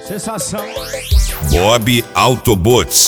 Sensação. Bob Autobots.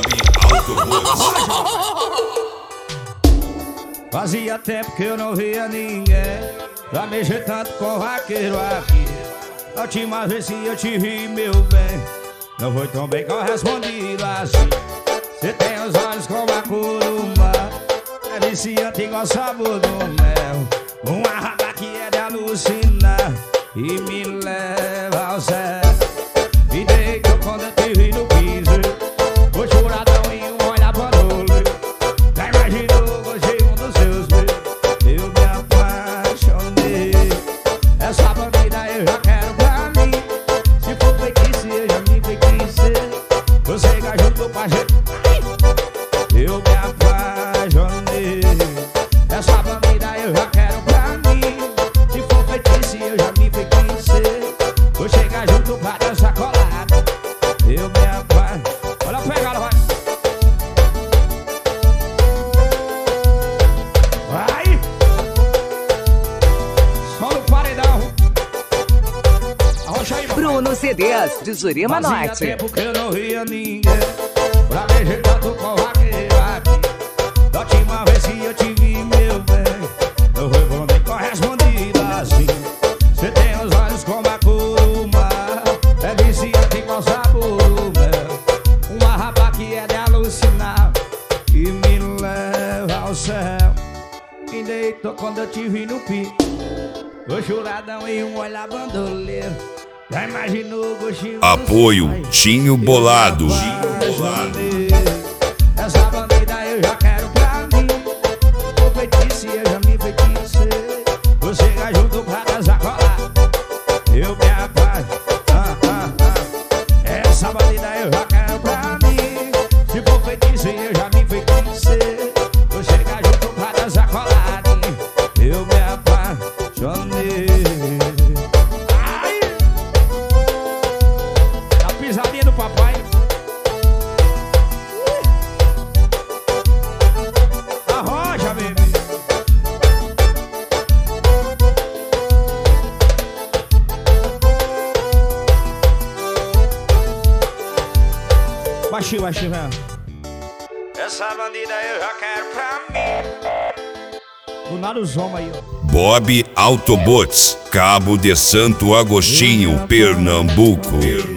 Fazia tempo que eu não via ninguém pra mexer tanto com vaqueiro aqui. A última vez que eu te vi, meu bem, não foi tão bem correspondido assim. Cê tem os olhos como a cor do mar, é viciante igual sabor do mel. Uma raba que é de alucinar e me leva ao céu. Me deitou quando eu te vi no piso, o choradão e um olhar banole. Já imaginou o gostinho dos seus beijos? Eu me apaixonei. Essa bandida eu já quero pra mim. Se for feitiço eu já me feitice. Você junto pra gente. Eu me apaixonei. Essa bandida eu já quero pra mim. Se for feitiço eu já me feitice. Vou chegar junto pra dançar colada. Eu me apaixonei. Olha a pegada, vai. Vai. Só no paredão. Arrocha aí, mano. Bruno CDs de Jurema Fazia Norte. tempo que eu não via ninguém pra mexer tanto com vaqueiro aqui. Da última vez que eu te vi, meu bem, não foi bom nem correspondido assim. Cê tem os olhos como a cor do mar, é viciante igual sabor do mel. Uma raba que é de alucinar e me leva ao céu. Me deitou quando eu te vi no pico, o choradão e um olhar bandoleiro. Já imaginou o gostinho do Apoio seu pai? Tinho Bolado. Essa bandida eu já quero pra mim. O feitiço eu já me feitice. Você chega junto pra dançar colada. Eu me apaixonei. Essa bandida eu já quero pra mim. Se for feitiço eu já me feitice. Você chega junto pra dançar colada. Eu me apaixonei. Pisadinha do papai. Arrocha, bebê. Baixinho, baixinho, velho. Essa bandida eu já quero pra mim. Do nada os homens aí, ó. Bob Autobots. Cabo de Santo Agostinho, Pernambuco.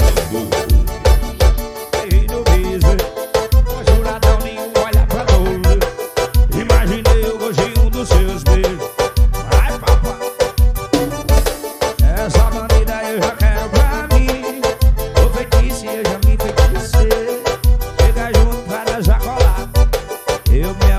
Imaginei o gostinho dos seus beijos. Ai, papai. Essa bandida eu já quero pra mim. O feitiço eu já me feitice. Chega junto pra dançar colada. Eu me